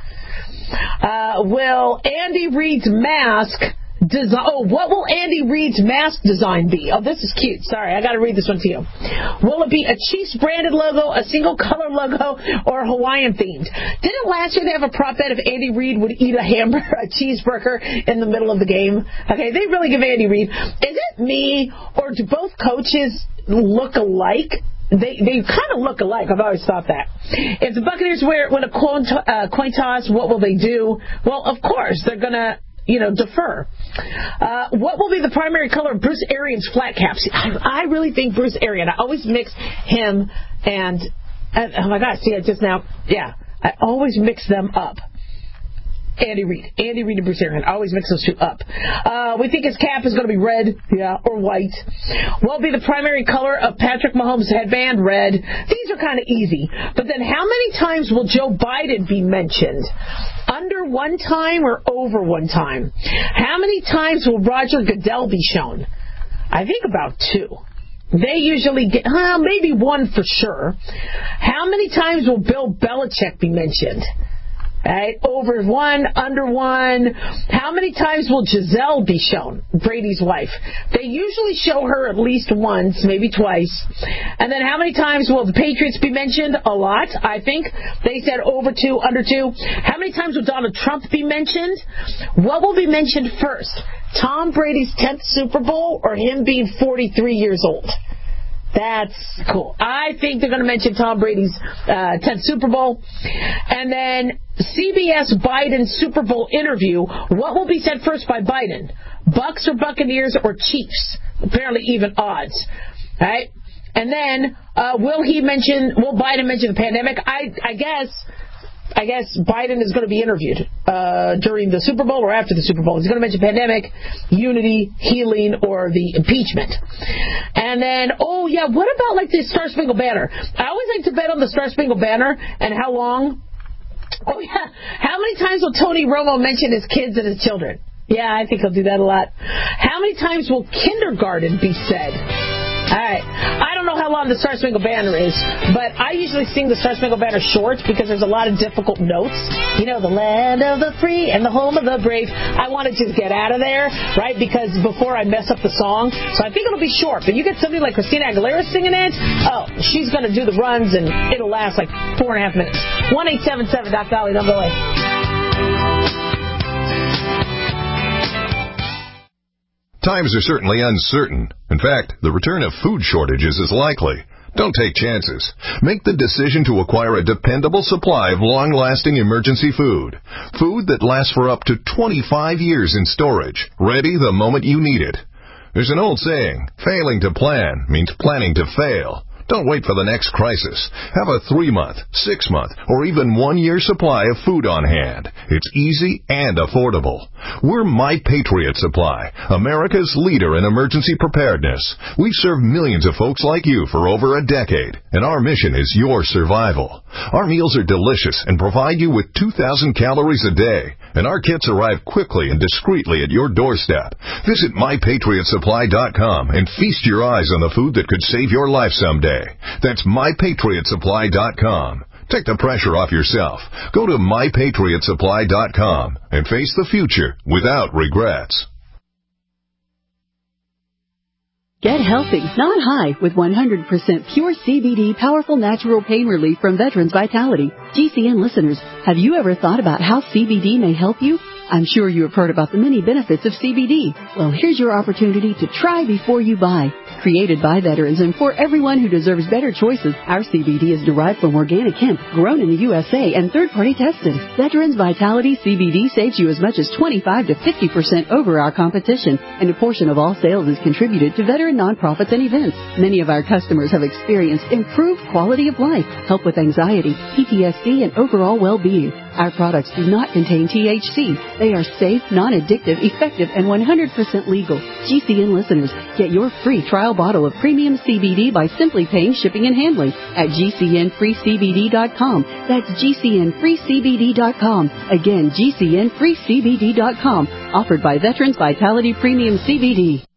Will Andy Reid's mask design? Oh, what will Andy Reid's mask design be? Oh, this is cute. Sorry, I got to read this one to you. Will it be a Chiefs branded logo, a single color logo, or Hawaiian themed? Didn't last year they have a prop bet if Andy Reid would eat a cheeseburger in the middle of the game? Okay, they really give Andy Reid. Is it me, or do both coaches look alike? They kind of look alike. I've always thought that. If the Buccaneers win a coin toss, what will they do? Well, of course, they're going to defer. What will be the primary color of Bruce Arians' flat caps? I really think Bruce Arians. I always mix him and oh my gosh, see, I always mix them up. Andy Reid and Bruce Arians. I always mix those two up. We think his cap is going to be red, or white. What will be the primary color of Patrick Mahomes' headband? Red. These are kind of easy. But then how many times will Joe Biden be mentioned? Under one time or over one time? How many times will Roger Goodell be shown? I think about 2. They usually get, maybe 1 for sure. How many times will Bill Belichick be mentioned? Right? Over 1, under 1. How many times will Giselle be shown? Brady's wife. They usually show her at least once, maybe twice. And then how many times will the Patriots be mentioned? A lot, I think. They said over 2, under 2. How many times will Donald Trump be mentioned? What will be mentioned first? Tom Brady's 10th Super Bowl or him being 43 years old? That's cool. I think they're going to mention Tom Brady's 10th Super Bowl. And then CBS Biden Super Bowl interview. What will be said first by Biden? Bucks or Buccaneers or Chiefs? Apparently even odds. Right? And then will Biden mention the pandemic? I guess Biden is going to be interviewed during the Super Bowl or after the Super Bowl. He's going to mention pandemic, unity, healing, or the impeachment. And then, what about the Star Spangled Banner? I always like to bet on the Star Spangled Banner and how long. Oh, yeah. How many times will Tony Romo mention his kids and his children? Yeah, I think he'll do that a lot. How many times will kindergarten be said? All right. I don't know how long the Star Spangled Banner is, but I usually sing the Star Spangled Banner short because there's a lot of difficult notes. The land of the free and the home of the brave. I want to just get out of there, right, because before I mess up the song. So I think it'll be short. But you get somebody like Christina Aguilera singing it, she's going to do the runs, and it'll last like 4.5 minutes. 1-877-Doc-Dolly, number 8. Times are certainly uncertain. In fact, the return of food shortages is likely. Don't take chances. Make the decision to acquire a dependable supply of long-lasting emergency food. Food that lasts for up to 25 years in storage, ready the moment you need it. There's an old saying, failing to plan means planning to fail. Don't wait for the next crisis. Have a 3-month, 6-month, or even 1-year supply of food on hand. It's easy and affordable. We're My Patriot Supply, America's leader in emergency preparedness. We've served millions of folks like you for over a decade, and our mission is your survival. Our meals are delicious and provide you with 2,000 calories a day, and our kits arrive quickly and discreetly at your doorstep. Visit MyPatriotSupply.com and feast your eyes on the food that could save your life someday. That's MyPatriotSupply.com. Take the pressure off yourself. Go to MyPatriotSupply.com and face the future without regrets. Get healthy, not high, with 100% pure CBD powerful natural pain relief from Veterans Vitality. GCN listeners, have you ever thought about how CBD may help you? I'm sure you have heard about the many benefits of CBD. Well, here's your opportunity to try before you buy. Created by veterans and for everyone who deserves better choices, our CBD is derived from organic hemp, grown in the USA, and third-party tested. Veterans Vitality CBD saves you as much as 25 to 50% over our competition, and a portion of all sales is contributed to veteran nonprofits and events. Many of our customers have experienced improved quality of life, help with anxiety, PTSD, and overall well-being. Our products do not contain THC. They are safe, non-addictive, effective, and 100% legal. GCN listeners, get your free trial bottle of premium CBD by simply paying shipping and handling at GCNFreeCBD.com. That's GCNFreeCBD.com. Again, GCNFreeCBD.com. Offered by Veterans Vitality Premium CBD.